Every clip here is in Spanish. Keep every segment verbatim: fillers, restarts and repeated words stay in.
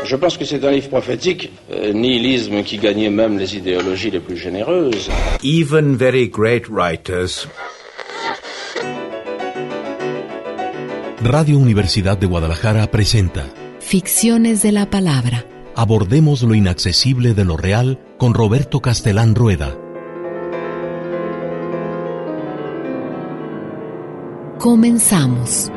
Je pense que c'est un livre prophétique, euh, nihilisme qui gagnait même les idéologies les plus généreuses. Even very great writers. Radio Universidad de Guadalajara presenta Ficciones de la Palabra. Abordemos lo inaccesible de lo real con Roberto Castelán Rueda. Comenzamos.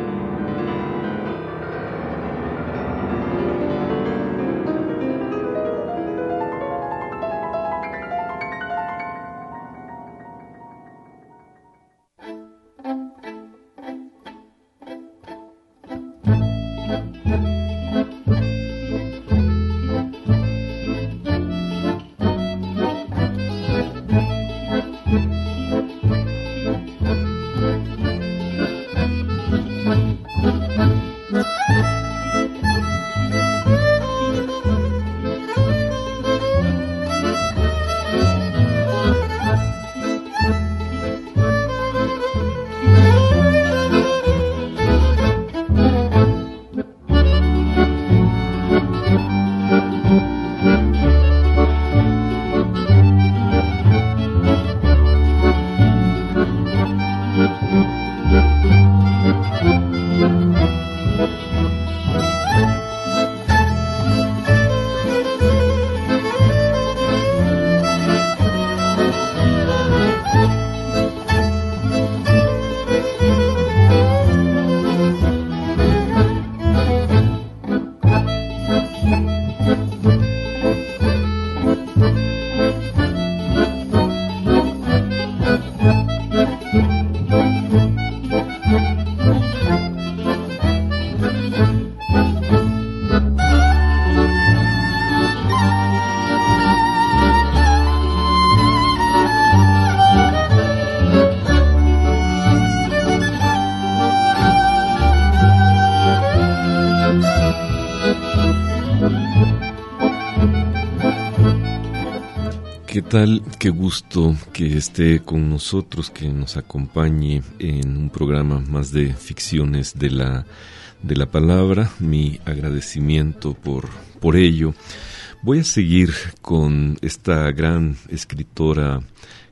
¿Qué tal? Qué gusto que esté con nosotros, que nos acompañe en un programa más de ficciones de la, de la palabra. Mi agradecimiento por, por ello. Voy a seguir con esta gran escritora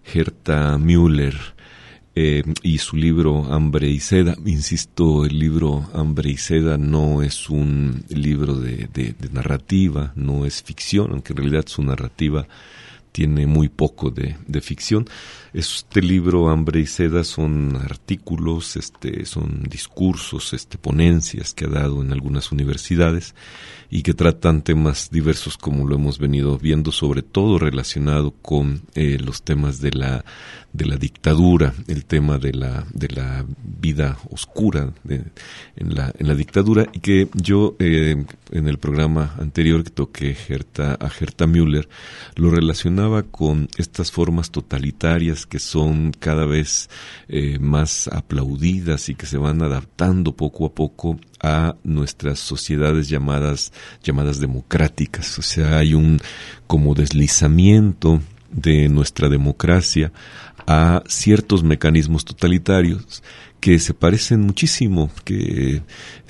Herta Müller eh, y su libro Hambre y Seda. Insisto, el libro Hambre y Seda no es un libro de, de, de narrativa, no es ficción, aunque en realidad su narrativa tiene muy poco de, de ficción. Este libro, Hambre y Seda, son artículos, este, son discursos, este, ponencias que ha dado en algunas universidades y que tratan temas diversos, como lo hemos venido viendo, sobre todo relacionado con eh, los temas de la de la dictadura, el tema de la de la vida oscura de, en la en la dictadura, y que yo eh, en el programa anterior que toqué Herta, a Herta Müller, lo relacionaba con estas formas totalitarias que son cada vez eh, más aplaudidas y que se van adaptando poco a poco a nuestras sociedades llamadas llamadas democráticas. O sea, hay un como deslizamiento de nuestra democracia a ciertos mecanismos totalitarios que se parecen muchísimo, que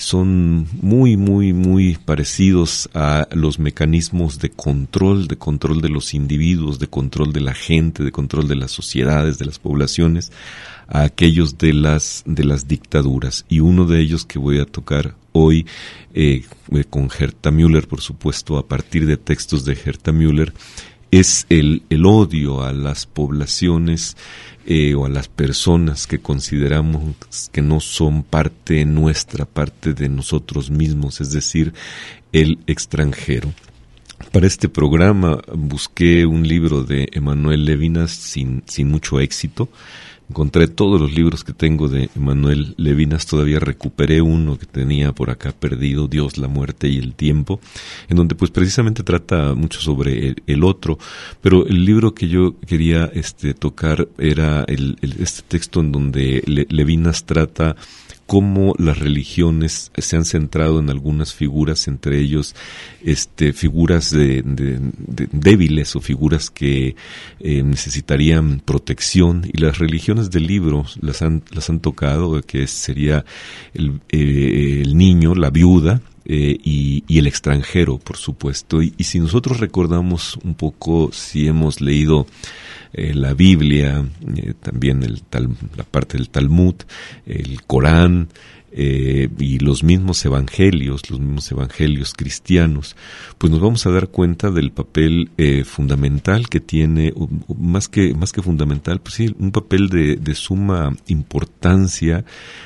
son muy, muy, muy parecidos a los mecanismos de control, de control de los individuos, de control de la gente, de control de las sociedades, de las poblaciones, a aquellos de las de las dictaduras. Y uno de ellos que voy a tocar hoy eh, con Herta Müller, por supuesto, a partir de textos de Herta Müller, es el, el odio a las poblaciones eh, o a las personas que consideramos que no son parte nuestra, parte de nosotros mismos, es decir, el extranjero. Para este programa busqué un libro de Emmanuel Levinas sin, sin mucho éxito. Encontré todos los libros que tengo de Emmanuel Levinas, todavía recuperé uno que tenía por acá perdido, Dios, la muerte y el tiempo, en donde pues precisamente trata mucho sobre el, el otro, pero el libro que yo quería este tocar era el, el, este texto en donde Le, Levinas trata cómo las religiones se han centrado en algunas figuras, entre ellos este figuras de, de, de débiles o figuras que eh, necesitarían protección, y las religiones del libro las han las han tocado, que sería el, eh, el niño, la viuda, eh, y, y el extranjero, por supuesto. Y, y si nosotros recordamos un poco, si hemos leído eh, la Biblia, eh, también el tal, la parte del Talmud, el Corán, Eh, y los mismos evangelios, los mismos evangelios cristianos, pues nos vamos a dar cuenta del papel eh, fundamental que tiene, más que más que fundamental, pues sí, un papel de, de suma importancia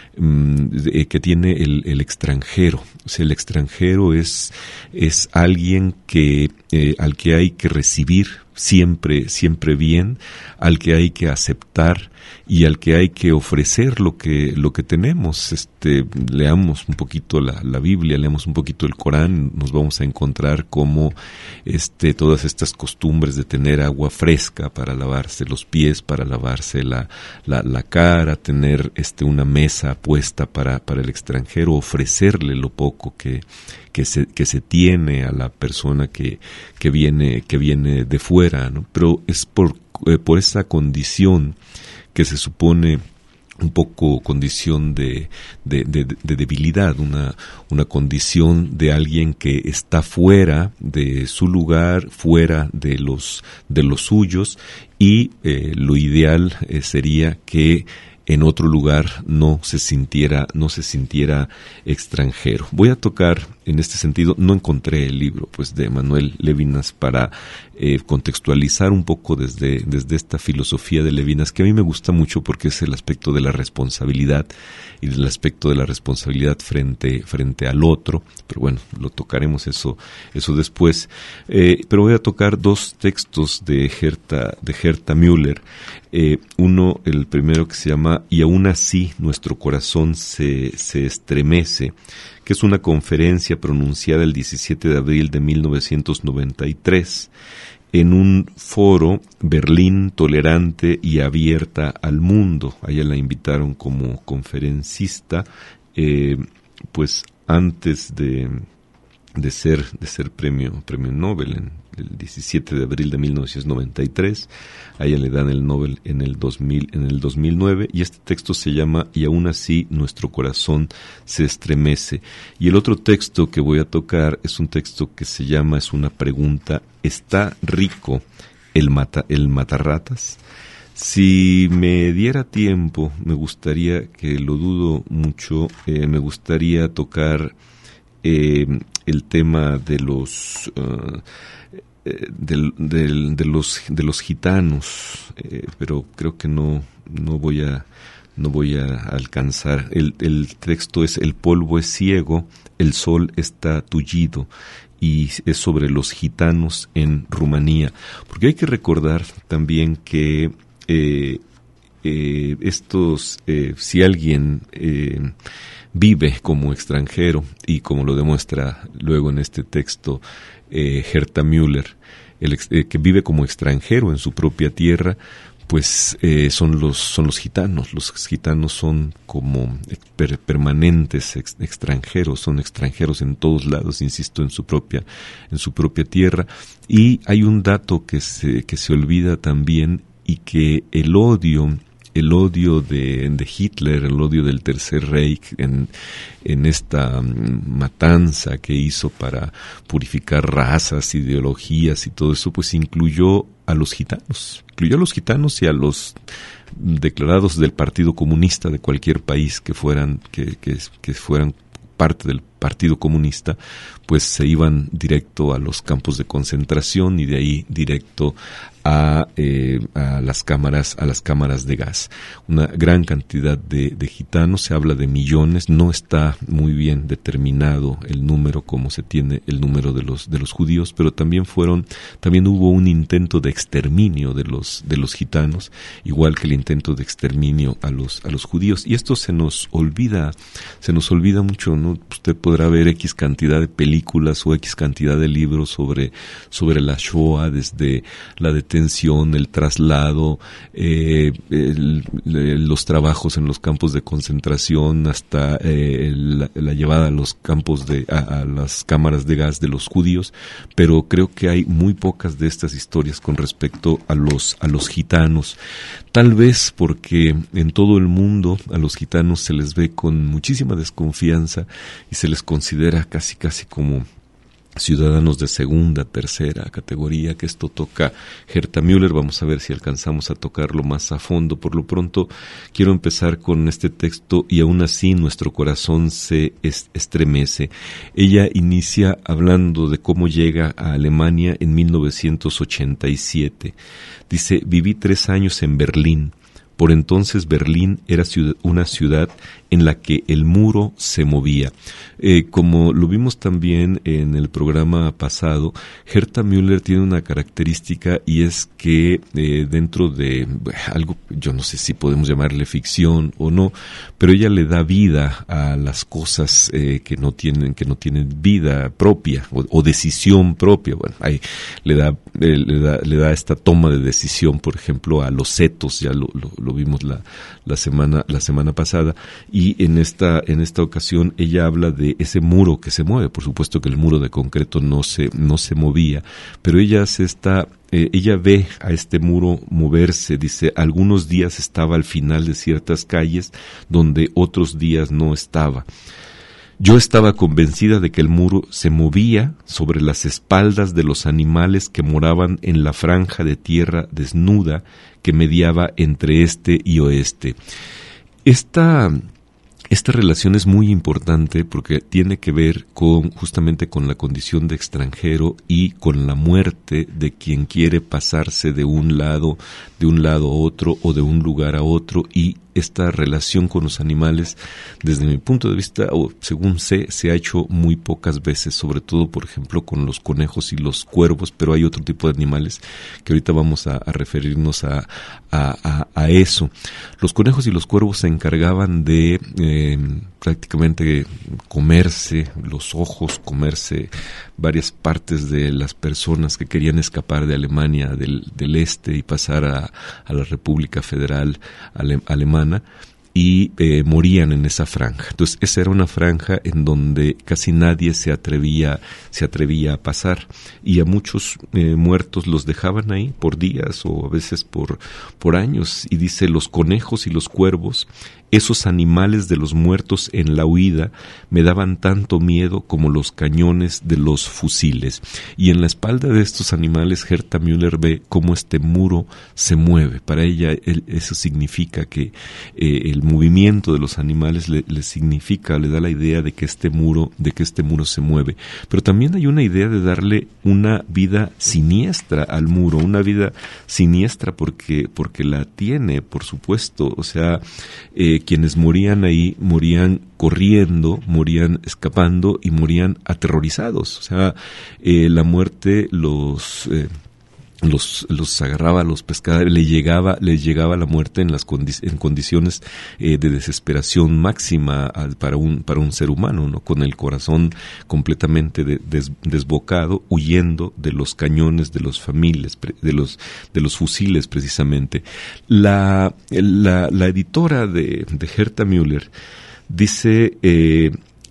um, de, que tiene el, el extranjero. O sea, el extranjero es es alguien que eh, al que hay que recibir siempre siempre bien, al que hay que aceptar y al que hay que ofrecer lo que lo que tenemos. Este, leamos un poquito la, la Biblia, leamos un poquito el Corán, nos vamos a encontrar cómo este, todas estas costumbres de tener agua fresca para lavarse los pies, para lavarse la, la, la cara, tener este, una mesa puesta para, para el extranjero, ofrecerle lo poco que, que, se, que se tiene a la persona que, que, viene, que viene de fuera, ¿no? Pero es por, eh, por esa condición que se supone un poco condición de, de, de, de debilidad, una, una condición de alguien que está fuera de su lugar, fuera de los, de los suyos, y eh, lo ideal eh, sería que en otro lugar no se sintiera, no se sintiera extranjero. Voy a tocar en este sentido, no encontré el libro pues de Emanuel Levinas para eh, contextualizar un poco desde, desde esta filosofía de Levinas, que a mí me gusta mucho porque es el aspecto de la responsabilidad y el aspecto de la responsabilidad frente, frente al otro, pero bueno, lo tocaremos eso, eso después. Eh, pero voy a tocar dos textos de Herta, de Herta Müller. Eh, uno, el primero, que se llama "Y aún así nuestro corazón se, se estremece", que es una conferencia pronunciada el diecisiete de abril de mil novecientos noventa y tres en un foro Berlín tolerante y abierta al mundo. A ella la invitaron como conferencista, eh, pues antes de, de ser de ser premio premio Nobel en el diecisiete de abril de mil novecientos noventa y tres. A ella le dan el Nobel en el dos mil, en el dos mil nueve, y este texto se llama "Y aún así nuestro corazón se estremece". Y el otro texto que voy a tocar es un texto que se llama, es una pregunta: ¿está rico el mata el matarratas? Si me diera tiempo, me gustaría, que lo dudo mucho, eh, me gustaría tocar eh, el tema de los uh, Del, del, de los de los gitanos, eh, pero creo que no no voy a no voy a alcanzar. El, el texto es: "El polvo es ciego, el sol está tullido", y es sobre los gitanos en Rumanía, porque hay que recordar también que eh, eh, estos eh, si alguien eh, vive como extranjero, y como lo demuestra luego en este texto Eh, Herta Müller, el, eh, que vive como extranjero en su propia tierra, pues eh, son los son los gitanos. Los gitanos son como per, permanentes ex, extranjeros, son extranjeros en todos lados, insisto, en su propia en su propia tierra. Y hay un dato que se que se olvida también, y que el odio el odio de, de Hitler, el odio del Tercer Reich en, en esta matanza que hizo para purificar razas, ideologías y todo eso, pues incluyó a los gitanos, incluyó a los gitanos y a los declarados del Partido Comunista de cualquier país que fueran, que, que, que fueran parte del Partido Comunista, pues se iban directo a los campos de concentración y de ahí directo a, eh, a las cámaras a las cámaras de gas. Una gran cantidad de, de gitanos, se habla de millones, no está muy bien determinado el número como se tiene el número de los de los judíos, pero también fueron también hubo un intento de exterminio de los de los gitanos, igual que el intento de exterminio a los a los judíos, y esto se nos olvida, se nos olvida mucho, ¿no? Usted podrá ver X cantidad de películas o X cantidad de libros sobre sobre la Shoah, desde la detención, el traslado, eh, el, el, los trabajos en los campos de concentración, hasta eh, la, la llevada a los campos de a, a las cámaras de gas de los judíos, pero creo que hay muy pocas de estas historias con respecto a los a los gitanos, tal vez porque en todo el mundo a los gitanos se les ve con muchísima desconfianza y se les les considera casi casi como ciudadanos de segunda, tercera categoría, que esto toca Herta Müller. Vamos a ver si alcanzamos a tocarlo más a fondo. Por lo pronto, quiero empezar con este texto y aún así nuestro corazón se estremece. Ella inicia hablando de cómo llega a Alemania en mil novecientos ochenta y siete. Dice, viví tres años en Berlín. Por entonces Berlín era ciudad, una ciudad en la que el muro se movía. Eh, como lo vimos también en el programa pasado, Herta Müller tiene una característica y es que eh, dentro de algo, yo no sé si podemos llamarle ficción o no, pero ella le da vida a las cosas eh, que no tienen que no tienen vida propia o, o decisión propia. Bueno, ahí le da, eh, le da le da esta toma de decisión, por ejemplo, a los setos, ya lo, lo, lo vimos la la semana la semana pasada. Y en esta en esta ocasión ella habla de ese muro que se mueve. Por supuesto que el muro de concreto no se no se movía, pero ella hace esta eh, ella ve a este muro moverse. Dice, algunos días estaba al final de ciertas calles donde otros días no estaba. Yo estaba convencida de que el muro se movía sobre las espaldas de los animales que moraban en la franja de tierra desnuda que mediaba entre este y oeste. Esta Esta relación es muy importante porque tiene que ver con justamente con la condición de extranjero y con la muerte de quien quiere pasarse de un lado, de un lado a otro o de un lugar a otro, y esta relación con los animales, desde mi punto de vista, o según sé, se ha hecho muy pocas veces, sobre todo, por ejemplo, con los conejos y los cuervos, pero hay otro tipo de animales que ahorita vamos a, a referirnos a, a, a, a eso. Los conejos y los cuervos se encargaban de eh, prácticamente comerse los ojos, comerse varias partes de las personas que querían escapar de Alemania del, del este y pasar a, a la República Federal Ale, Alemana, y eh, morían en esa franja. Entonces esa era una franja en donde casi nadie se atrevía se atrevía a pasar, y a muchos eh, muertos los dejaban ahí por días o a veces por por años. Y dice, los conejos y los cuervos, esos animales de los muertos en la huida, me daban tanto miedo como los cañones de los fusiles. Y en la espalda de estos animales, Herta Müller ve cómo este muro se mueve. Para ella el, eso significa que eh, el movimiento de los animales le, le significa, le da la idea de que este muro, de que este muro se mueve. Pero también hay una idea de darle una vida siniestra al muro, una vida siniestra porque porque la tiene, por supuesto. O sea, eh, quienes morían ahí morían corriendo, morían escapando y morían aterrorizados. O sea, eh, la muerte los eh, los los agarraba, los pescaba, le llegaba les llegaba la muerte en las condi- en condiciones eh, de desesperación máxima a, para un para un ser humano, ¿no? Con el corazón completamente de, des, desbocado, huyendo de los cañones de los familias, de los de los fusiles precisamente. La la, la editora de, de Herta Müller dice, eh,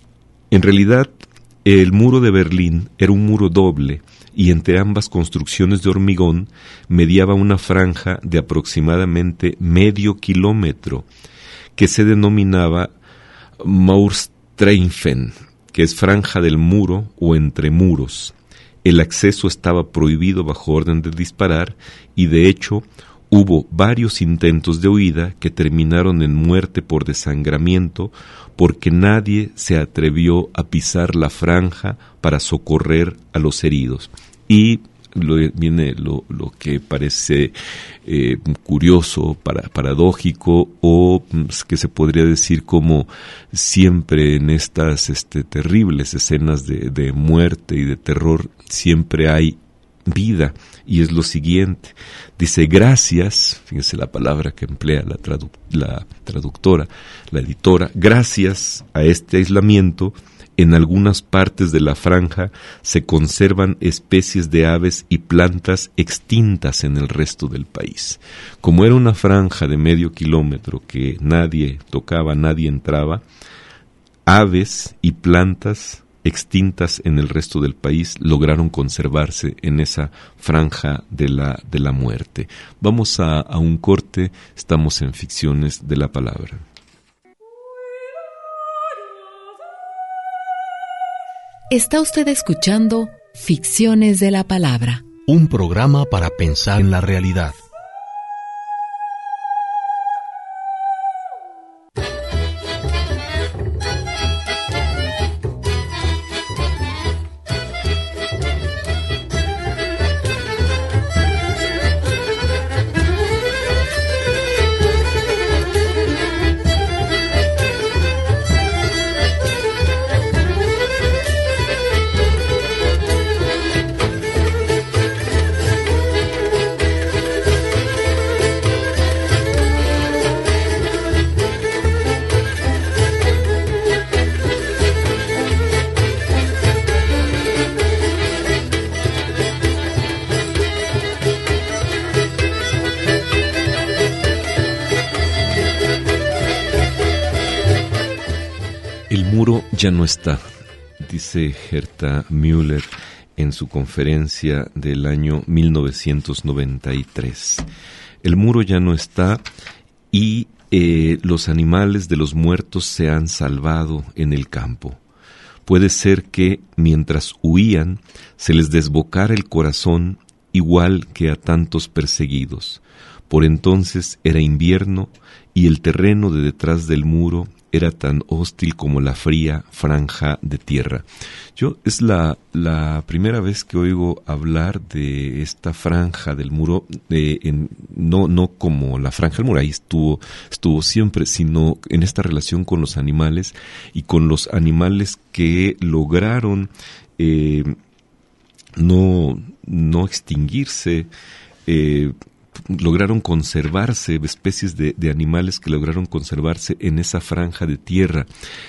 en realidad el muro de Berlín era un muro doble, y entre ambas construcciones de hormigón mediaba una franja de aproximadamente medio kilómetro que se denominaba Mauerstreifen, que es franja del muro o entre muros. El acceso estaba prohibido bajo orden de disparar, y de hecho hubo varios intentos de huida que terminaron en muerte por desangramiento, porque nadie se atrevió a pisar la franja para socorrer a los heridos. Y lo, viene lo, lo que parece eh, curioso, para, paradójico, o que se podría decir como siempre en estas este, terribles escenas de, de muerte y de terror, siempre hay vida. Y es lo siguiente, dice, gracias, fíjense la palabra que emplea la, tradu- la traductora, la editora, gracias a este aislamiento, en algunas partes de la franja se conservan especies de aves y plantas extintas en el resto del país. Como era una franja de medio kilómetro que nadie tocaba, nadie entraba, aves y plantas extintas en el resto del país lograron conservarse en esa franja de la, de la muerte. Vamos a, a un corte, estamos en Ficciones de la Palabra. Está usted escuchando Ficciones de la Palabra. Un programa para pensar en la realidad. El muro ya no está, dice Herta Müller en su conferencia del año mil novecientos noventa y tres. El muro ya no está y eh, los animales de los muertos se han salvado en el campo. Puede ser que, mientras huían, se les desbocara el corazón igual que a tantos perseguidos. Por entonces era invierno y el terreno de detrás del muro era tan hostil como la fría franja de tierra. Yo es la, la primera vez que oigo hablar de esta franja del muro, eh, en, no, no como la franja del muro, ahí estuvo, estuvo siempre, sino en esta relación con los animales y con los animales que lograron eh, no, no extinguirse, eh, lograron conservarse, especies de, de animales que lograron conservarse en esa franja de tierra.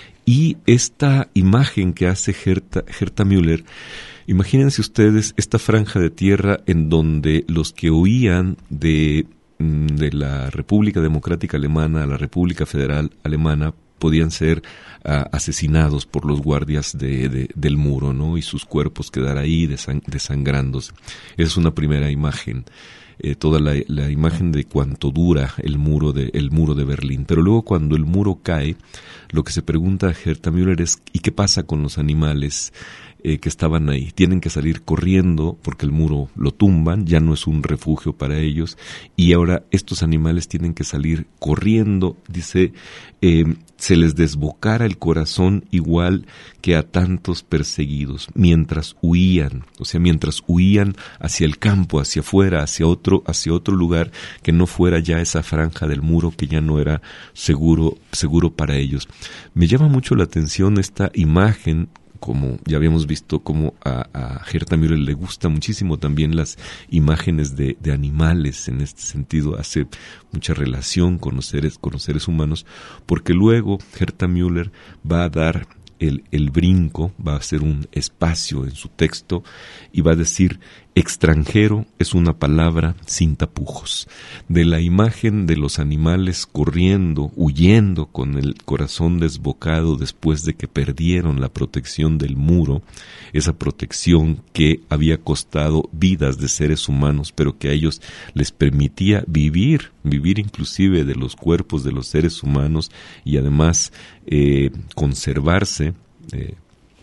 Y esta imagen que hace Herta, Herta Müller, imagínense ustedes esta franja de tierra en donde los que huían de, de la República Democrática Alemana a la República Federal Alemana podían ser uh, asesinados por los guardias de, de, del muro, ¿no? Y sus cuerpos quedar ahí desang- desangrándose. Esa es una primera imagen. Eh, toda la, la imagen de cuánto dura el muro de el muro de Berlín. Pero luego cuando el muro cae, lo que se pregunta a Herta Müller es ¿y qué pasa con los animales eh, que estaban ahí? Tienen que salir corriendo porque el muro lo tumban, ya no es un refugio para ellos, y ahora estos animales tienen que salir corriendo, dice, eh, se les desbocara el corazón igual que a tantos perseguidos, mientras huían, o sea, mientras huían hacia el campo, hacia afuera, hacia otro, hacia otro lugar que no fuera ya esa franja del muro que ya no era seguro, seguro para ellos. Me llama mucho la atención esta imagen, como ya habíamos visto, como a, a Herta Müller le gusta muchísimo también las imágenes de, de animales. En este sentido hace mucha relación con los seres, con los seres humanos, porque luego Herta Müller va a dar el, el brinco, va a hacer un espacio en su texto y va a decir: extranjero es una palabra sin tapujos. De la imagen de los animales corriendo, huyendo con el corazón desbocado después de que perdieron la protección del muro, esa protección que había costado vidas de seres humanos, pero que a ellos les permitía vivir, vivir inclusive de los cuerpos de los seres humanos y además eh, conservarse, eh,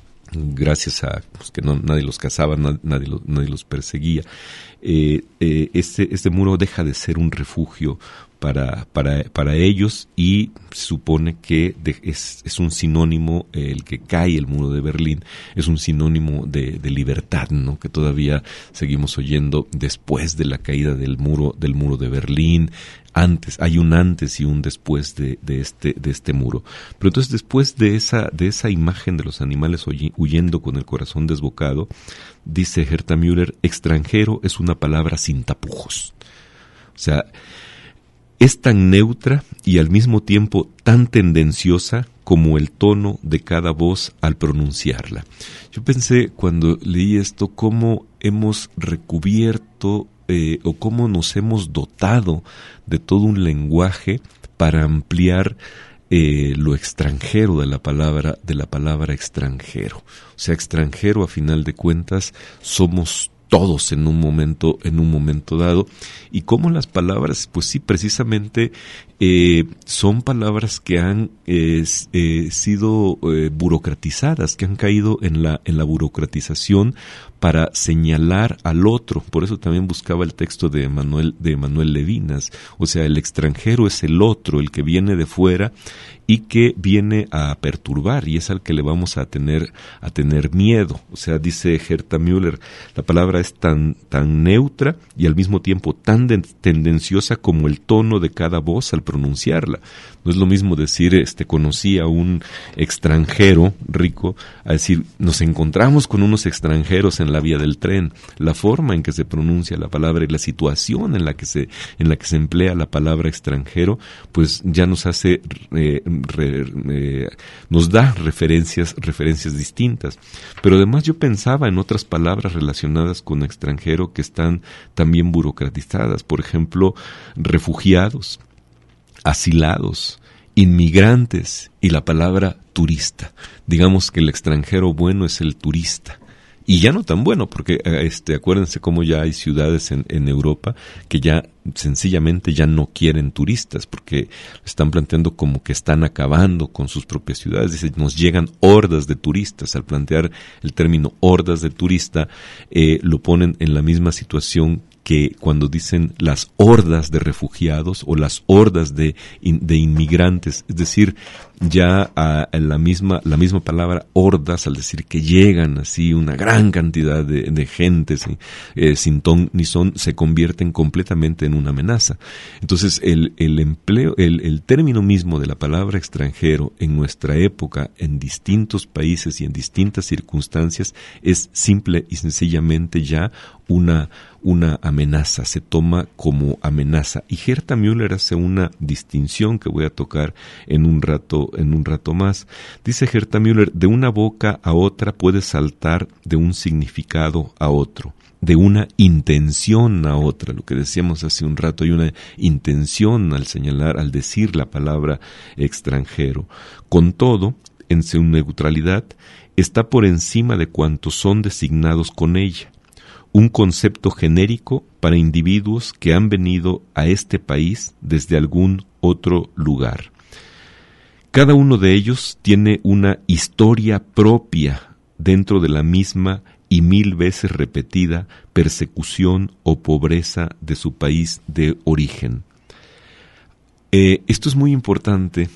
gracias a pues, que no, nadie los cazaba, nadie, nadie, los, nadie los perseguía. Eh, eh, este, este muro deja de ser un refugio para, para, para ellos y se supone que de, es, es un sinónimo, eh, el que cae el muro de Berlín, es un sinónimo de, de libertad, ¿no? Que todavía seguimos oyendo después de la caída del muro, del muro de Berlín. Antes, hay un antes y un después de, de este, de este muro. Pero entonces después de esa, de esa imagen de los animales huyendo con el corazón desbocado, dice Herta Müller, extranjero es una palabra sin tapujos. O sea, es tan neutra y al mismo tiempo tan tendenciosa como el tono de cada voz al pronunciarla. Yo pensé cuando leí esto cómo hemos recubierto eh, o cómo nos hemos dotado de todo un lenguaje para ampliar eh, lo extranjero de la palabra, de la palabra extranjero. O sea, extranjero a final de cuentas somos todos en un momento, en un momento dado, y cómo las palabras, pues sí, precisamente eh, son palabras que han eh, eh, sido eh, burocratizadas, que han caído en la en la burocratización para señalar al otro. Por eso también buscaba el texto de Manuel de Manuel Levinas, o sea, el extranjero es el otro, el que viene de fuera y que viene a perturbar, y es al que le vamos a tener a tener miedo. O sea, dice Herta Müller, la palabra es tan tan neutra y al mismo tiempo tan de, tendenciosa como el tono de cada voz al pronunciarla. No es lo mismo decir, este, conocí a un extranjero rico, a decir, nos encontramos con unos extranjeros en la vía del tren. La forma en que se pronuncia la palabra y la situación en la que se en la que se emplea la palabra extranjero, pues ya nos hace eh, re, eh, nos da referencias referencias distintas. Pero además yo pensaba en otras palabras relacionadas con extranjero que están también burocratizadas. Por ejemplo, refugiados, asilados, inmigrantes y la palabra turista. Digamos que el extranjero bueno es el turista. Y ya no tan bueno, porque este, acuérdense cómo ya hay ciudades en, en Europa que ya sencillamente ya no quieren turistas, porque están planteando como que están acabando con sus propias ciudades. Dicen, nos llegan hordas de turistas. Al plantear el término hordas de turista, eh, lo ponen en la misma situación que cuando dicen las hordas de refugiados o las hordas de, in, de inmigrantes, es decir, ya a, a la misma la misma palabra hordas, al decir que llegan así una gran cantidad de, de gente sin, eh, sin ton ni son, se convierten completamente en una amenaza. Entonces el, el empleo, el, el término mismo de la palabra extranjero en nuestra época, en distintos países y en distintas circunstancias, es simple y sencillamente ya una una amenaza, se toma como amenaza. Y Herta Müller hace una distinción que voy a tocar en un rato, en un rato más. Dice Herta Müller, de una boca a otra puede saltar de un significado a otro, de una intención a otra, lo que decíamos hace un rato, hay una intención al señalar, al decir la palabra extranjero. Con todo, en su neutralidad, está por encima de cuantos son designados con ella. Un concepto genérico para individuos que han venido a este país desde algún otro lugar. Cada uno de ellos tiene una historia propia dentro de la misma y mil veces repetida persecución o pobreza de su país de origen. Eh, esto es muy importante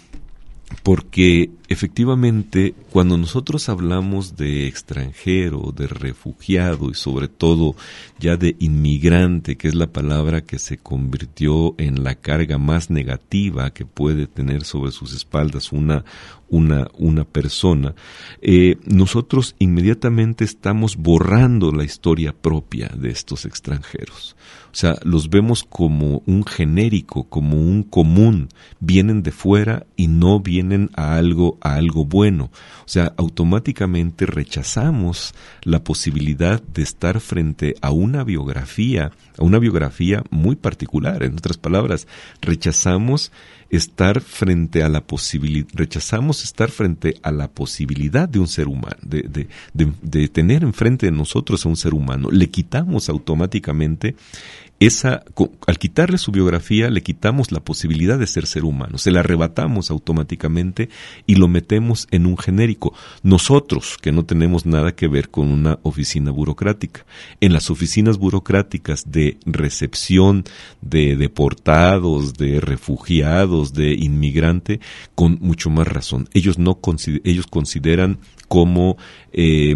porque efectivamente cuando nosotros hablamos de extranjero, de refugiado y sobre todo ya de inmigrante, que es la palabra que se convirtió en la carga más negativa que puede tener sobre sus espaldas una, una, una persona, eh, nosotros inmediatamente estamos borrando la historia propia de estos extranjeros. O sea, los vemos como un genérico, como un común, vienen de fuera y no vienen a algo, a algo bueno. O sea, automáticamente rechazamos la posibilidad de estar frente a una biografía, a una biografía muy particular. En otras palabras, rechazamos estar frente a la posibilidad, rechazamos estar frente a la posibilidad de un ser humano, de, de, de, de tener enfrente de nosotros a un ser humano. Le quitamos automáticamente esa, al quitarle su biografía, le quitamos la posibilidad de ser ser humano, se la arrebatamos automáticamente y lo metemos en un genérico. Nosotros, que no tenemos nada que ver con una oficina burocrática, en las oficinas burocráticas de recepción de deportados, de refugiados, de inmigrante, con mucho más razón. Ellos no consider, ellos consideran como eh,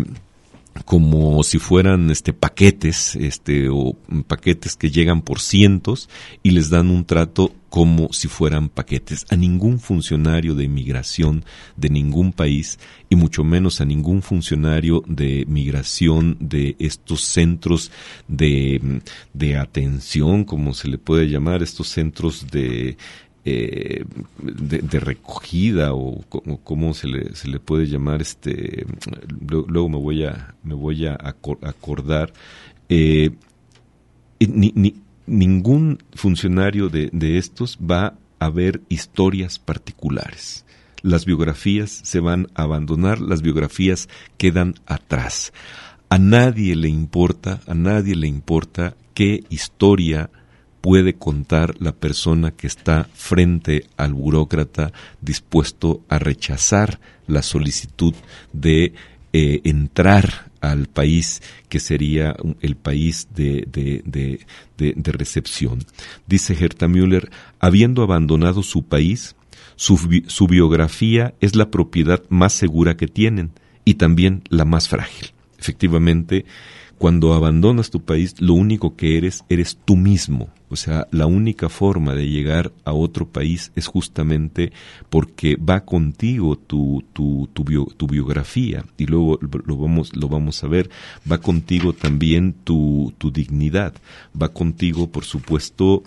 como si fueran este paquetes, este o paquetes que llegan por cientos y les dan un trato como si fueran paquetes. A ningún funcionario de inmigración de ningún país y mucho menos a ningún funcionario de migración de estos centros de de atención, como se le puede llamar, estos centros de Eh, de, de recogida o cómo se le se le puede llamar, este luego me voy a me voy a acordar, eh, ni, ni, ningún funcionario de, de estos va a ver historias particulares. Las biografías se van a abandonar, las biografías quedan atrás. A nadie le importa, a nadie le importa qué historia puede contar la persona que está frente al burócrata dispuesto a rechazar la solicitud de eh, entrar al país que sería el país de, de, de, de, de recepción. Dice Herta Müller, habiendo abandonado su país, su, su biografía es la propiedad más segura que tienen y también la más frágil. Efectivamente, cuando abandonas tu país, lo único que eres, eres tú mismo. O sea, la única forma de llegar a otro país es justamente porque va contigo tu, tu, tu, bio, tu biografía, y luego lo vamos, lo vamos a ver, va contigo también tu, tu dignidad, va contigo, por supuesto,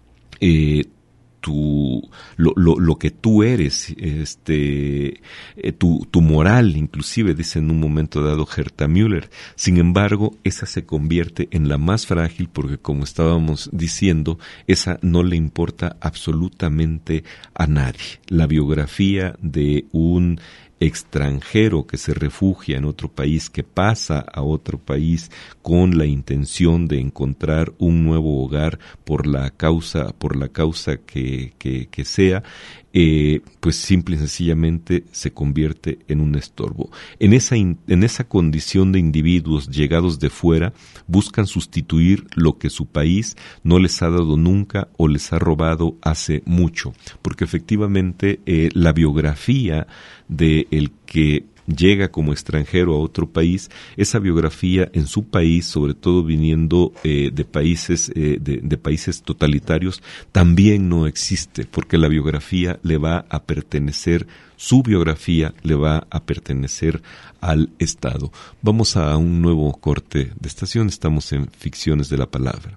eh, Tu, lo, lo, lo que tú eres, este, eh, tu, tu moral, inclusive, dice en un momento dado Herta Müller. Sin embargo, esa se convierte en la más frágil porque, como estábamos diciendo, esa no le importa absolutamente a nadie. La biografía de un extranjero que se refugia en otro país, que pasa a otro país con la intención de encontrar un nuevo hogar por la causa, por la causa que, que, que sea, eh, pues simple y sencillamente se convierte en un estorbo. En esa, in, en esa condición de individuos llegados de fuera, buscan sustituir lo que su país no les ha dado nunca o les ha robado hace mucho, porque efectivamente eh, la biografía de el que llega como extranjero a otro país, esa biografía en su país, sobre todo viniendo eh, de países eh, de, de países totalitarios, también no existe, porque la biografía le va a pertenecer, su biografía le va a pertenecer al Estado. Vamos a un nuevo corte de estación, estamos en Ficciones de la Palabra.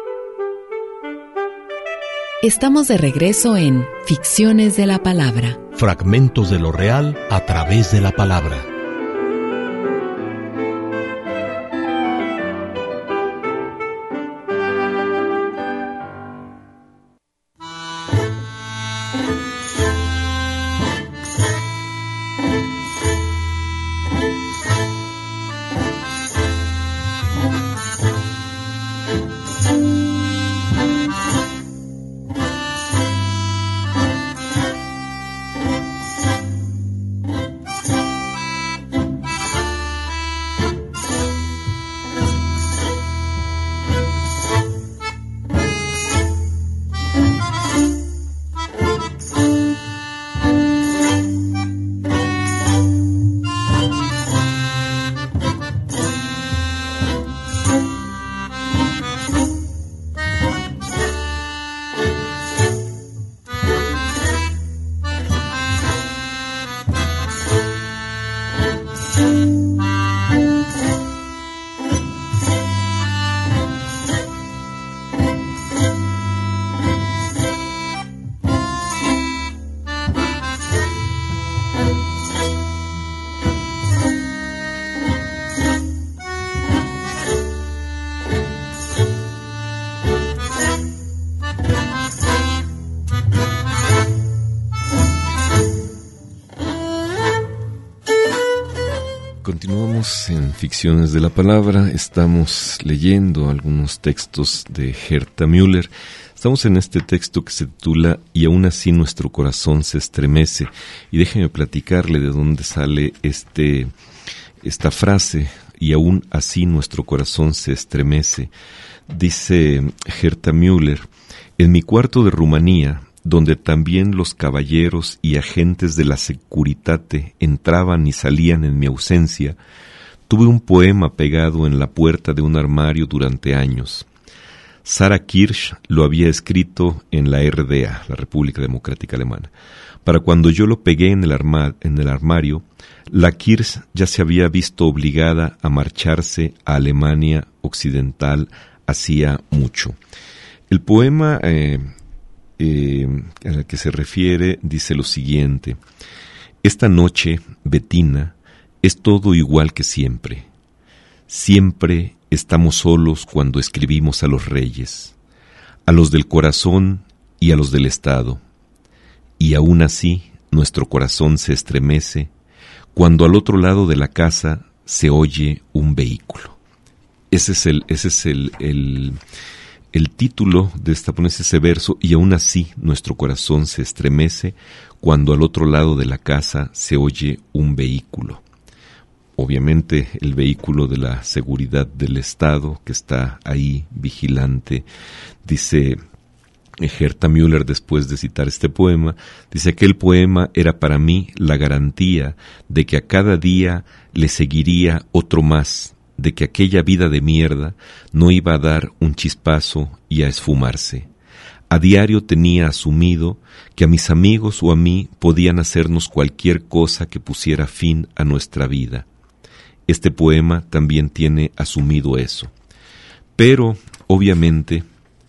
Estamos de regreso en Ficciones de la Palabra. Fragmentos de lo real a través de la palabra. Continuamos en Ficciones de la Palabra, estamos leyendo algunos textos de Herta Müller. Estamos en este texto que se titula Y aún así nuestro corazón se estremece. Y déjeme platicarle de dónde sale este, esta frase, y aún así nuestro corazón se estremece. Dice Herta Müller, en mi cuarto de Rumanía, donde también los caballeros y agentes de la Securitate entraban y salían en mi ausencia, tuve un poema pegado en la puerta de un armario durante años. Sarah Kirsch lo había escrito en la R D A, la República Democrática Alemana. Para cuando yo lo pegué en el, arma, en el armario, la Kirsch ya se había visto obligada a marcharse a Alemania Occidental hacía mucho. El poema eh, eh, al que se refiere dice lo siguiente: esta noche, Bettina, es todo igual que siempre. Siempre estamos solos cuando escribimos a los reyes, a los del corazón y a los del Estado. Y aún así, nuestro corazón se estremece cuando al otro lado de la casa se oye un vehículo. Ese es el, ese es el, el, el título de esta ponencia, ese verso, y aún así nuestro corazón se estremece cuando al otro lado de la casa se oye un vehículo. Obviamente el vehículo de la seguridad del Estado que está ahí vigilante. Dice Herta Müller, después de citar este poema, dice que el poema era para mí la garantía de que a cada día le seguiría otro más, de que aquella vida de mierda no iba a dar un chispazo y a esfumarse. A diario tenía asumido que a mis amigos o a mí podían hacernos cualquier cosa que pusiera fin a nuestra vida. Este poema también tiene asumido eso. Pero, obviamente,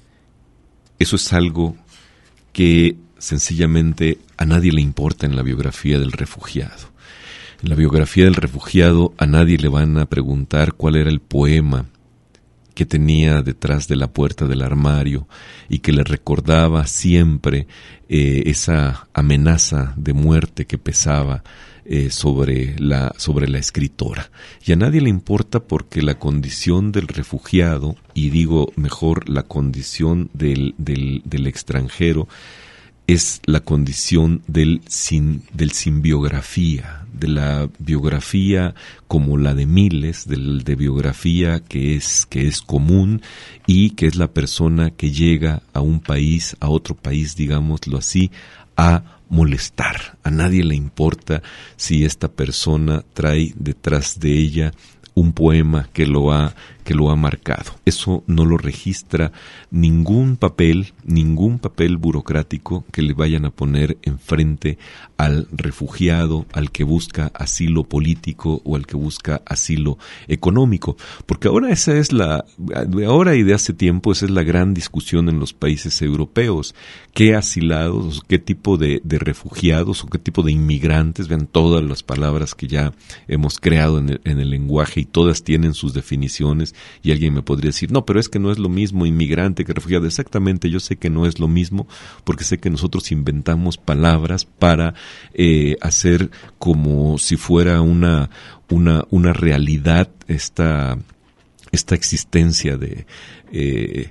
eso es algo que sencillamente a nadie le importa en la biografía del refugiado. En la biografía del refugiado a nadie le van a preguntar cuál era el poema que tenía detrás de la puerta del armario y que le recordaba siempre eh, esa amenaza de muerte que pesaba eh, sobre la, sobre la escritora. Y a nadie le importa porque la condición del refugiado, y digo mejor la condición del, del, del extranjero, es la condición del sin, del sin biografía, de la biografía como la de miles, del, de biografía que es, que es común y que es la persona que llega a un país, a otro país, digámoslo así, a molestar. A nadie le importa si esta persona trae detrás de ella un poema que lo ha que lo ha marcado. Eso no lo registra ningún papel, ningún papel burocrático que le vayan a poner enfrente al refugiado, al que busca asilo político o al que busca asilo económico. Porque ahora esa es la, de ahora y de hace tiempo, esa es la gran discusión en los países europeos. ¿Qué asilados, qué tipo de, de refugiados o qué tipo de inmigrantes? Vean todas las palabras que ya hemos creado en el, en el lenguaje y todas tienen sus definiciones. Y alguien me podría decir, no, pero es que no es lo mismo inmigrante que refugiado. Exactamente, yo sé que no es lo mismo porque sé que nosotros inventamos palabras para eh, hacer como si fuera una, una, una realidad esta, esta existencia de... Eh,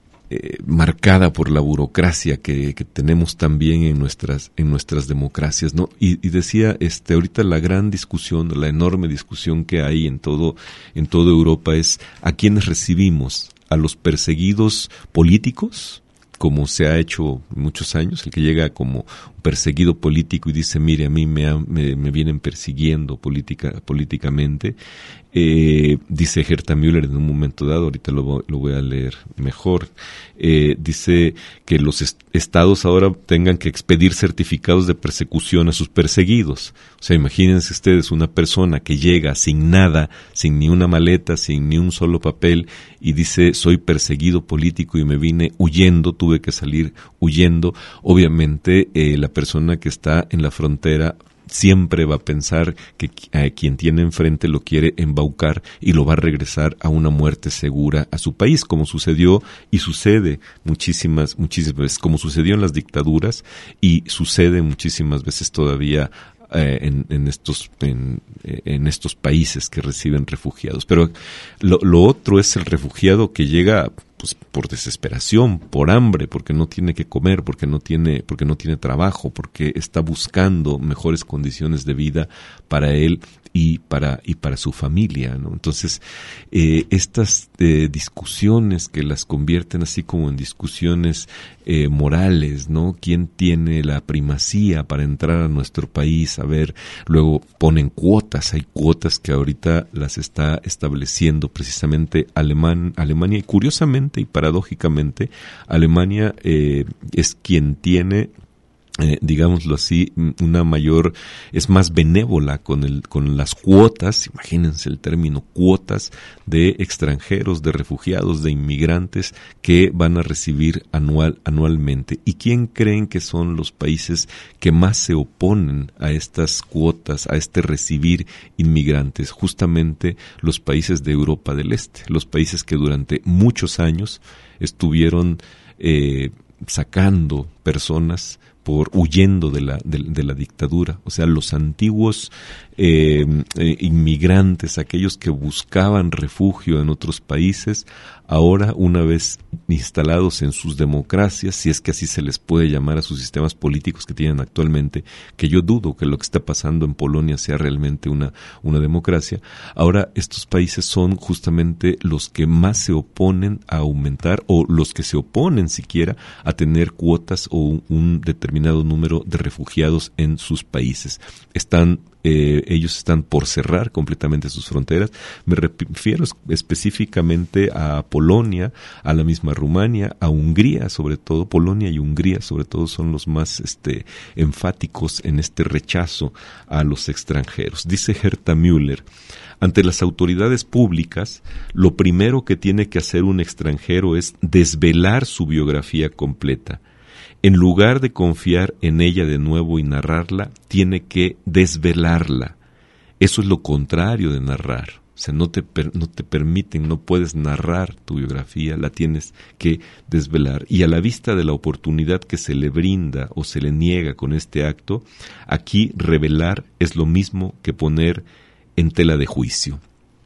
Eh, marcada por la burocracia que, que tenemos también en nuestras en nuestras democracias, ¿no? Y, y decía, este, ahorita la gran discusión, la enorme discusión que hay en todo en toda Europa es a quiénes recibimos, a los perseguidos políticos, como se ha hecho muchos años, el que llega como perseguido político y dice, mire, a mí me, ha, me, me vienen persiguiendo política, políticamente. Eh, dice Herta Müller en un momento dado, ahorita lo, lo voy a leer mejor, eh, dice que los est- estados ahora tengan que expedir certificados de persecución a sus perseguidos. O sea, imagínense ustedes una persona que llega sin nada, sin ni una maleta, sin ni un solo papel y dice, soy perseguido político y me vine huyendo, tuve que salir huyendo. Obviamente eh, la persona que está en la frontera siempre va a pensar que a quien tiene enfrente lo quiere embaucar y lo va a regresar a una muerte segura a su país, como sucedió y sucede muchísimas, muchísimas veces, como sucedió en las dictaduras y sucede muchísimas veces todavía eh, en, en estos en, en estos países que reciben refugiados. Pero lo, lo otro es el refugiado que llega pues por desesperación, por hambre, porque no tiene que comer, porque no tiene, porque no tiene trabajo, porque está buscando mejores condiciones de vida para él y para y para su familia, ¿no? Entonces, eh, estas eh, discusiones que las convierten así como en discusiones eh, morales, ¿no? ¿Quién tiene la primacía para entrar a nuestro país? A ver, luego ponen cuotas, hay cuotas que ahorita las está estableciendo precisamente Alemán, Alemania y curiosamente y paradójicamente, Alemania eh, es quien tiene, eh, digámoslo así, una mayor, es más benévola con el, con las cuotas, imagínense el término cuotas de extranjeros, de refugiados, de inmigrantes que van a recibir anual, anualmente. ¿Y quién creen que son los países que más se oponen a estas cuotas, a este recibir inmigrantes? Justamente los países de Europa del Este, los países que durante muchos años estuvieron eh, sacando, personas por huyendo de la, de, de la dictadura. O sea, los antiguos eh, eh, inmigrantes, aquellos que buscaban refugio en otros países, ahora, una vez instalados en sus democracias, si es que así se les puede llamar a sus sistemas políticos que tienen actualmente, que yo dudo que lo que está pasando en Polonia sea realmente una, una democracia, ahora estos países son justamente los que más se oponen a aumentar, o los que se oponen siquiera a tener cuotas o un, un determinado número de refugiados en sus países. Están Eh, ellos están por cerrar completamente sus fronteras. Me refiero específicamente a Polonia, a la misma Rumania, a Hungría sobre todo. Polonia y Hungría sobre todo son los más este, enfáticos en este rechazo a los extranjeros. Dice Herta Müller: ante las autoridades públicas, lo primero que tiene que hacer un extranjero es desvelar su biografía completa. En lugar de confiar en ella de nuevo y narrarla, tiene que desvelarla. Eso es lo contrario de narrar. O sea, no te, per, no te permiten, no puedes narrar tu biografía, la tienes que desvelar. Y a la vista de la oportunidad que se le brinda o se le niega con este acto, aquí revelar es lo mismo que poner en tela de juicio.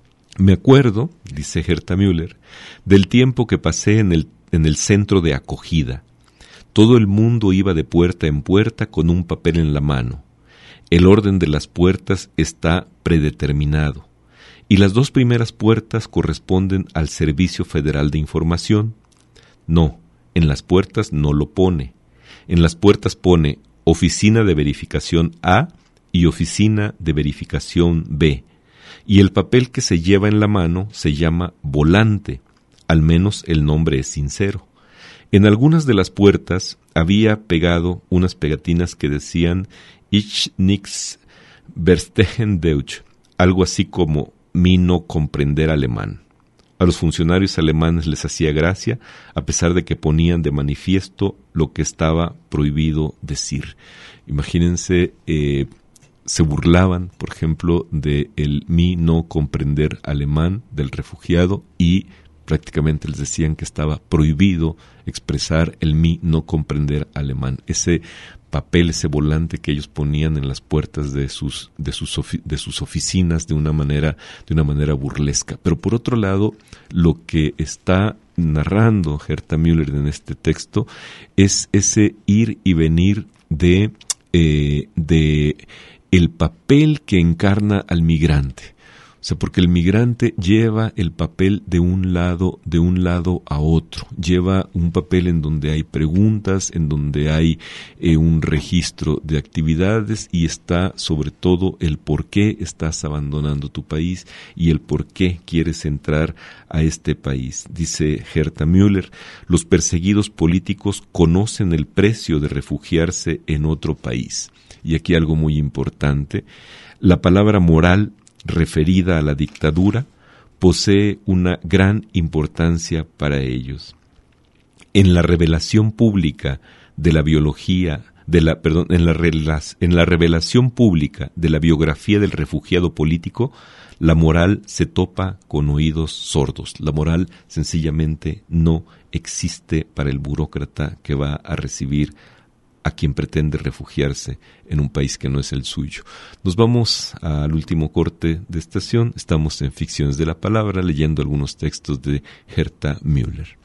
Me acuerdo, dice Herta Müller, del tiempo que pasé en el, en el centro de acogida. Todo el mundo iba de puerta en puerta con un papel en la mano. El orden de las puertas está predeterminado, y las dos primeras puertas corresponden al Servicio Federal de Información. No, en las puertas no lo pone. En las puertas pone Oficina de Verificación A y Oficina de Verificación B, y el papel que se lleva en la mano se llama volante, al menos el nombre es sincero. En algunas de las puertas había pegado unas pegatinas que decían Ich nix verstehen Deutsch, algo así como mi no comprender alemán. A los funcionarios alemanes les hacía gracia, a pesar de que ponían de manifiesto lo que estaba prohibido decir. Imagínense, eh, se burlaban, por ejemplo, de el mi no comprender alemán del refugiado, y prácticamente les decían que estaba prohibido expresar el mi no comprender alemán. Ese papel, ese volante que ellos ponían en las puertas de sus de sus ofi- de sus oficinas de una manera de una manera burlesca. Pero por otro lado, lo que está narrando Herta Müller en este texto es ese ir y venir de eh, de el papel que encarna al migrante. O sea, porque el migrante lleva el papel de un lado, de un lado a otro. Lleva un papel en donde hay preguntas, en donde hay eh, un registro de actividades, y está sobre todo el por qué estás abandonando tu país y el por qué quieres entrar a este país. Dice Herta Müller: los perseguidos políticos conocen el precio de refugiarse en otro país. Y aquí algo muy importante: la palabra moral referida a la dictadura posee una gran importancia para ellos. En la revelación pública de la biología, de la, perdón, en la, en la revelación pública de la biografía del refugiado político, la moral se topa con oídos sordos. La moral sencillamente no existe para el burócrata que va a recibir a quien pretende refugiarse en un país que no es el suyo. Nos vamos al último corte de estación. Estamos en Ficciones de la Palabra, leyendo algunos textos de Herta Müller.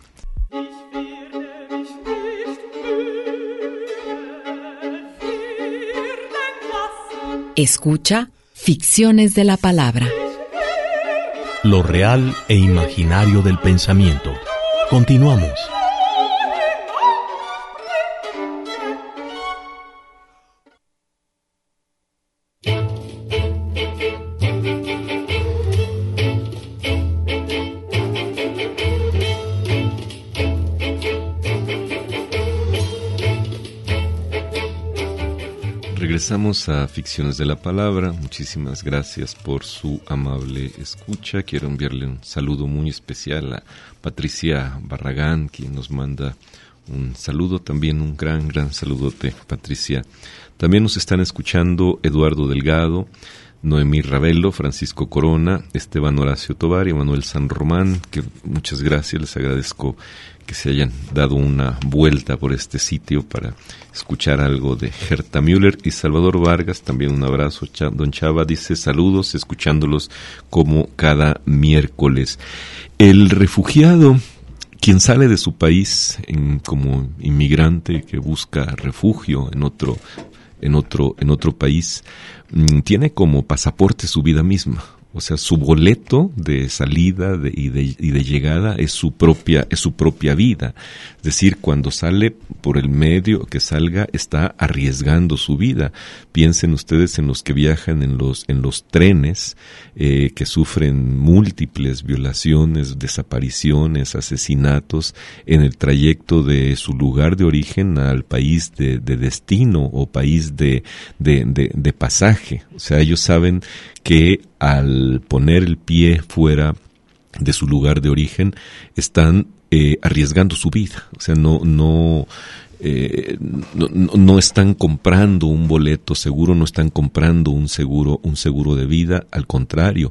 Escucha Ficciones de la Palabra. Lo real e imaginario del pensamiento. Continuamos. Regresamos a Ficciones de la Palabra. Muchísimas gracias por su amable escucha. Quiero enviarle un saludo muy especial a Patricia Barragán, quien nos manda un saludo, también un gran, gran saludote, Patricia. También nos están escuchando Eduardo Delgado, Noemí Ravelo, Francisco Corona, Esteban Horacio Tovar y Manuel San Román, que muchas gracias, les agradezco que se hayan dado una vuelta por este sitio para escuchar algo de Herta Müller. Y Salvador Vargas, también un abrazo. Ch- Don Chava dice saludos, escuchándolos como cada miércoles. El refugiado, quien sale de su país en, como inmigrante que busca refugio en otro, en otro, en otro país, mmm, tiene como pasaporte su vida misma. O sea, su boleto de salida de, y, de, y de llegada es su propia, es su propia vida. Es decir, cuando sale por el medio que salga, está arriesgando su vida. Piensen ustedes en los que viajan en los, en los trenes, eh, que sufren múltiples violaciones, desapariciones, asesinatos en el trayecto de su lugar de origen al país de, de destino o país de, de, de, de pasaje. O sea, ellos saben que al poner el pie fuera de su lugar de origen están eh, arriesgando su vida. O sea, no no, eh, no no están comprando un boleto seguro, no están comprando un seguro un seguro de vida. Al contrario,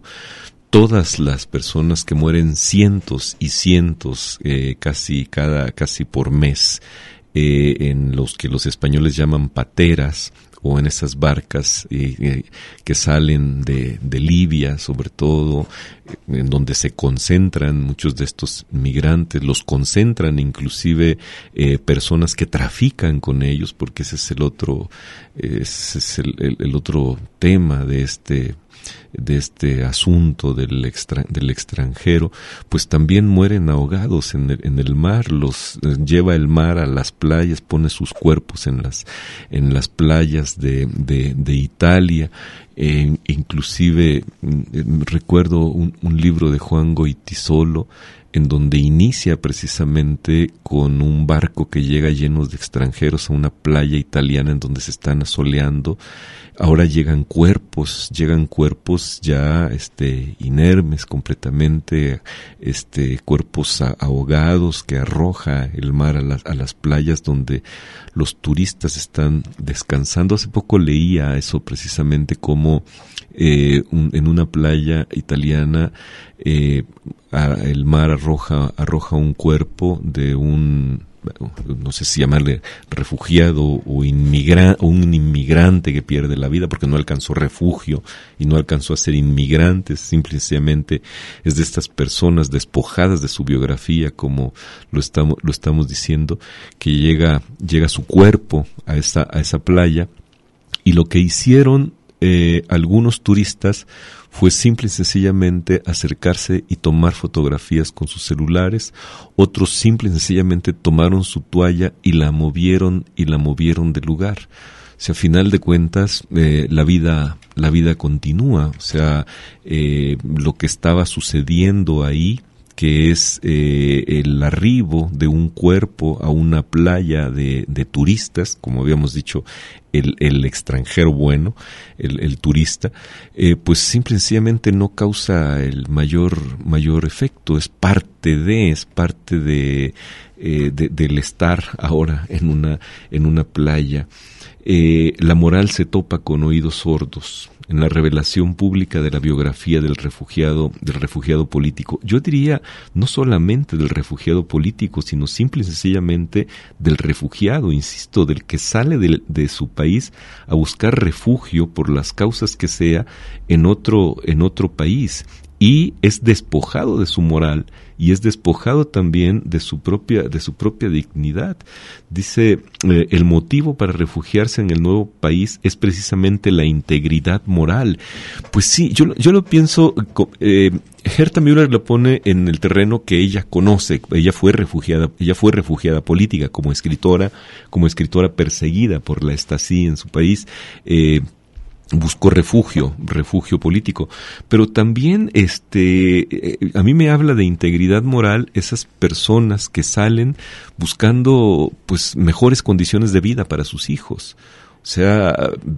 todas las personas que mueren, cientos y cientos, eh, casi cada casi por mes, eh, en los que los españoles llaman pateras, o en esas barcas eh, eh, que salen de, de Libia, sobre todo, eh, en donde se concentran muchos de estos migrantes, los concentran inclusive eh, personas que trafican con ellos, porque ese es el otro, eh, ese es el, el, el otro tema de este de este asunto del extra, del extranjero, pues también mueren ahogados en el, en el mar. Los eh, lleva el mar a las playas, pone sus cuerpos en las en las playas de de, de Italia. Eh, inclusive eh, recuerdo un, un libro de Juan Goytisolo en donde inicia precisamente con un barco que llega lleno de extranjeros a una playa italiana en donde se están asoleando. Ahora llegan cuerpos, llegan cuerpos ya este inermes completamente, este cuerpos a, ahogados que arroja el mar a las, a las playas donde los turistas están descansando. Hace poco leía eso precisamente, como eh, un, en una playa italiana eh, a, el mar arroja arroja un cuerpo de un, no sé si llamarle refugiado o, inmigra, o un inmigrante que pierde la vida porque no alcanzó refugio y no alcanzó a ser inmigrante, simplemente es de estas personas despojadas de su biografía, como lo estamos lo estamos diciendo, que llega llega su cuerpo a esa a esa playa, y lo que hicieron eh, algunos turistas fue simple y sencillamente acercarse y tomar fotografías con sus celulares. Otros simple y sencillamente tomaron su toalla y la movieron y la movieron del lugar. O sea, a final de cuentas, eh, la vida, la vida continúa. O sea, eh, lo que estaba sucediendo ahí, que es eh, el arribo de un cuerpo a una playa de, de turistas, como habíamos dicho, el, el extranjero bueno, el, el turista, eh, pues simple y sencillamente no causa el mayor mayor efecto. Es parte de, es parte de, eh, de del estar ahora en una en una playa. Eh, la moral se topa con oídos sordos en la revelación pública de la biografía del refugiado, del refugiado político. Yo diría no solamente del refugiado político, sino simple y sencillamente del refugiado, insisto, del que sale de, de su país a buscar refugio por las causas que sea en otro, en otro país, y es despojado de su moral y es despojado también de su propia de su propia dignidad. Dice, eh, el motivo para refugiarse en el nuevo país es precisamente la integridad moral. Pues sí, yo yo lo pienso. eh, Herta Müller lo pone en el terreno que ella conoce. Ella fue refugiada, ella fue refugiada política como escritora, como escritora perseguida por la Stasi en su país. Eh, buscó refugio, refugio político, pero también este eh, a mí me habla de integridad moral esas personas que salen buscando pues mejores condiciones de vida para sus hijos. O sea,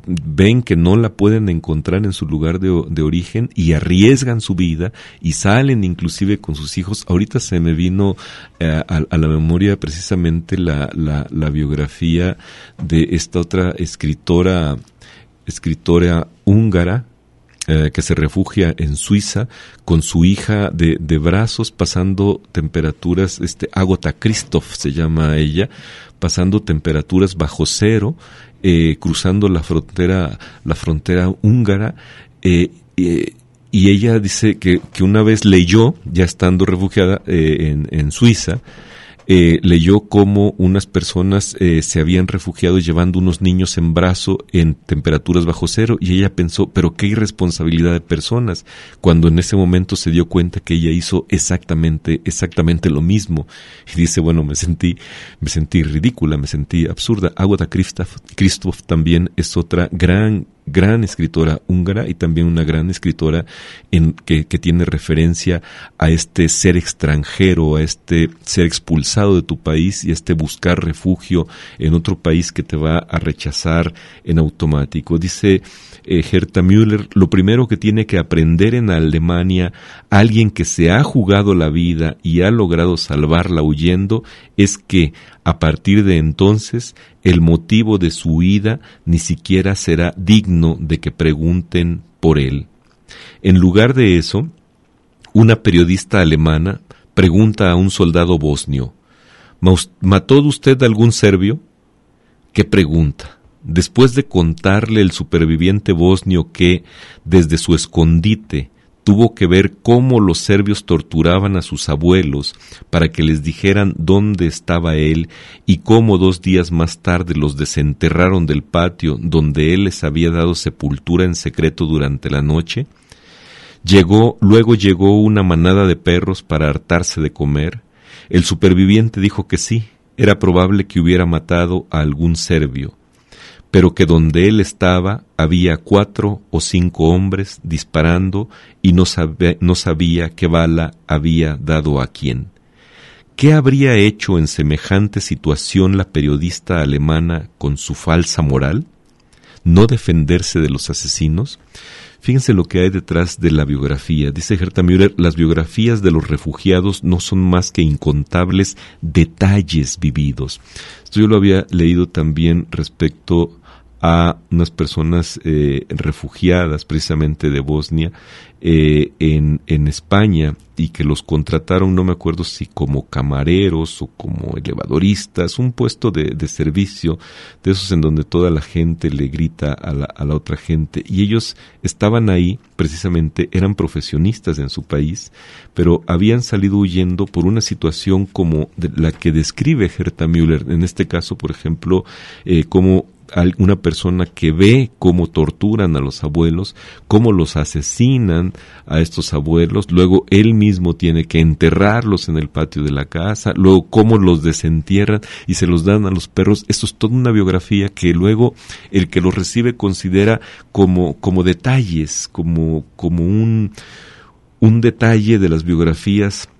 ven que no la pueden encontrar en su lugar de, de origen y arriesgan su vida y salen inclusive con sus hijos. Ahorita se me vino eh, a, a la memoria precisamente la, la, la biografía de esta otra escritora escritora húngara, eh, que se refugia en Suiza con su hija de, de brazos, pasando temperaturas, este, Agota Christoph se llama ella, pasando temperaturas bajo cero, eh, cruzando la frontera, la frontera húngara, eh, eh, y ella dice que, que una vez leyó, ya estando refugiada eh, en, en Suiza, eh, leyó cómo unas personas eh, se habían refugiado llevando unos niños en brazo en temperaturas bajo cero, y ella pensó, pero qué irresponsabilidad de personas, cuando en ese momento se dio cuenta que ella hizo exactamente, exactamente lo mismo. Y dice, bueno, me sentí, me sentí ridícula, me sentí absurda. Agota Christoph, Christoph también es otra gran gran escritora húngara y también una gran escritora en, que, que tiene referencia a este ser extranjero, a este ser expulsado de tu país y a este buscar refugio en otro país que te va a rechazar en automático. Dice eh, Herta Müller, lo primero que tiene que aprender en Alemania alguien que se ha jugado la vida y ha logrado salvarla huyendo es que a partir de entonces el motivo de su huida ni siquiera será digno de que pregunten por él. En lugar de eso, una periodista alemana pregunta a un soldado bosnio, ¿mató usted a algún serbio? ¿Qué pregunta? Después de contarle el superviviente bosnio que, desde su escondite, tuvo que ver cómo los serbios torturaban a sus abuelos para que les dijeran dónde estaba él y cómo dos días más tarde los desenterraron del patio donde él les había dado sepultura en secreto durante la noche. Llegó, luego llegó una manada de perros para hartarse de comer. El superviviente dijo que sí, era probable que hubiera matado a algún serbio, pero que donde él estaba había cuatro o cinco hombres disparando y no sabía, no sabía qué bala había dado a quién. ¿Qué habría hecho en semejante situación la periodista alemana con su falsa moral? ¿No defenderse de los asesinos? Fíjense lo que hay detrás de la biografía. Dice Herta Müller, las biografías de los refugiados no son más que incontables detalles vividos. Esto yo lo había leído también respecto a unas personas eh, refugiadas precisamente de Bosnia eh, en, en España y que los contrataron, no me acuerdo si como camareros o como elevadoristas, un puesto de, de servicio, de esos en donde toda la gente le grita a la, a la otra gente, y ellos estaban ahí precisamente, eran profesionistas en su país, pero habían salido huyendo por una situación como de la que describe Herta Müller, en este caso, por ejemplo, eh, como una persona que ve cómo torturan a los abuelos, cómo los asesinan a estos abuelos, luego él mismo tiene que enterrarlos en el patio de la casa, luego cómo los desentierran y se los dan a los perros. Esto es toda una biografía que luego el que los recibe considera como, como detalles, como, como un, un detalle de las biografías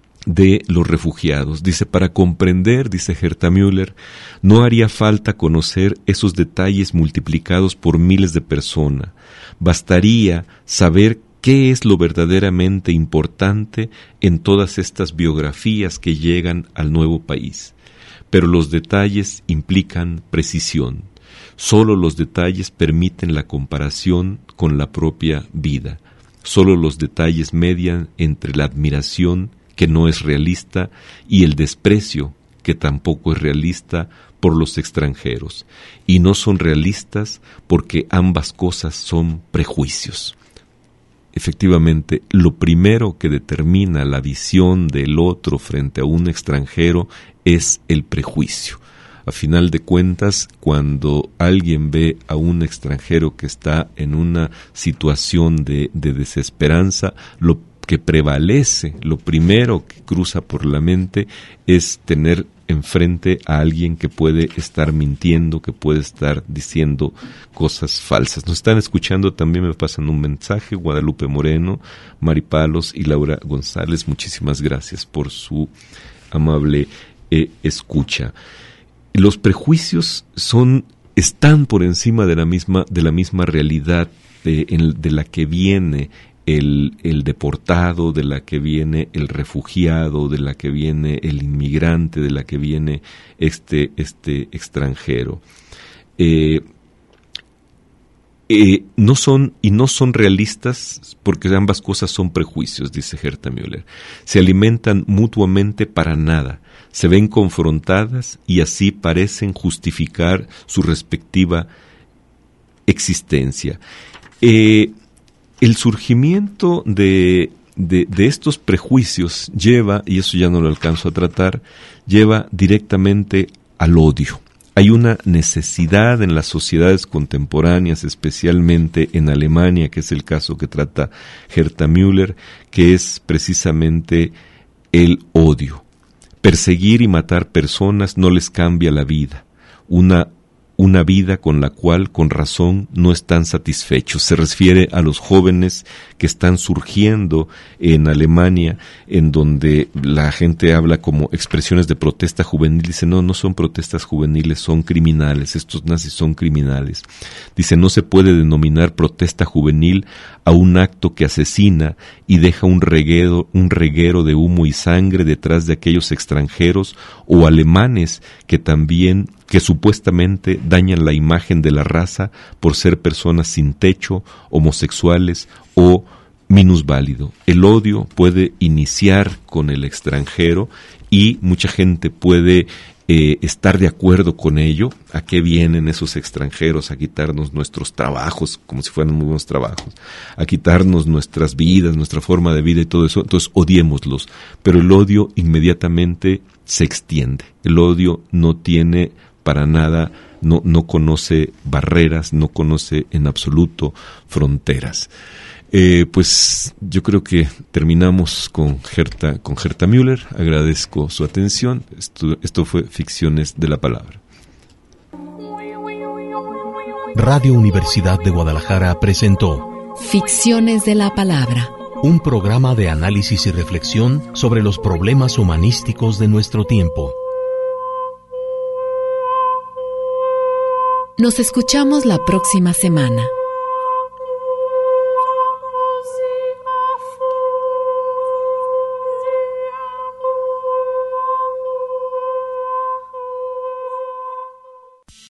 de los refugiados. Dice, para comprender, dice Herta Müller, no haría falta conocer esos detalles multiplicados por miles de personas. Bastaría saber qué es lo verdaderamente importante en todas estas biografías que llegan al nuevo país. Pero los detalles implican precisión. Solo los detalles permiten la comparación con la propia vida. Solo los detalles median entre la admiración que no es realista y el desprecio que tampoco es realista por los extranjeros, y no son realistas porque ambas cosas son prejuicios. Efectivamente, lo primero que determina la visión del otro frente a un extranjero es el prejuicio. A final de cuentas, cuando alguien ve a un extranjero que está en una situación de, de desesperanza, lo que prevalece, lo primero que cruza por la mente es tener enfrente a alguien que puede estar mintiendo, que puede estar diciendo cosas falsas. Nos están escuchando, también me pasan un mensaje, Guadalupe Moreno, Mari Palos y Laura González. Muchísimas gracias por su amable eh, escucha. Los prejuicios son, están por encima de la misma, de la misma realidad de, en, de la que viene El, el deportado, de la que viene el refugiado, de la que viene el inmigrante, de la que viene este, este extranjero. Eh, eh, no son y no son realistas porque ambas cosas son prejuicios, dice Herta Müller. Se alimentan mutuamente para nada, se ven confrontadas y así parecen justificar su respectiva existencia. Eh, el surgimiento de, de, de estos prejuicios lleva, y eso ya no lo alcanzo a tratar, lleva directamente al odio. Hay una necesidad en las sociedades contemporáneas, especialmente en Alemania, que es el caso que trata Herta Müller, que es precisamente el odio. Perseguir y matar personas no les cambia la vida. Una una vida con la cual, con razón, no están satisfechos. Se refiere a los jóvenes que están surgiendo en Alemania, en donde la gente habla como expresiones de protesta juvenil. Dice, no, no son protestas juveniles, son criminales, estos nazis son criminales. Dice, no se puede denominar protesta juvenil a un acto que asesina y deja un reguero, un reguero de humo y sangre detrás de aquellos extranjeros o alemanes que también, que supuestamente dañan la imagen de la raza por ser personas sin techo, homosexuales o minusválido. El odio puede iniciar con el extranjero y mucha gente puede eh, estar de acuerdo con ello. ¿A qué vienen esos extranjeros? A quitarnos nuestros trabajos, como si fueran muy buenos trabajos, a quitarnos nuestras vidas, nuestra forma de vida y todo eso. Entonces odiémoslos, pero el odio inmediatamente se extiende. El odio no tiene para nada, no, no conoce barreras, no conoce en absoluto fronteras. Eh, pues yo creo que terminamos con Herta, con Herta Müller. Agradezco su atención. Esto, esto fue Ficciones de la Palabra. Radio Universidad de Guadalajara presentó Ficciones de la Palabra, un programa de análisis y reflexión sobre los problemas humanísticos de nuestro tiempo. Nos escuchamos la próxima semana.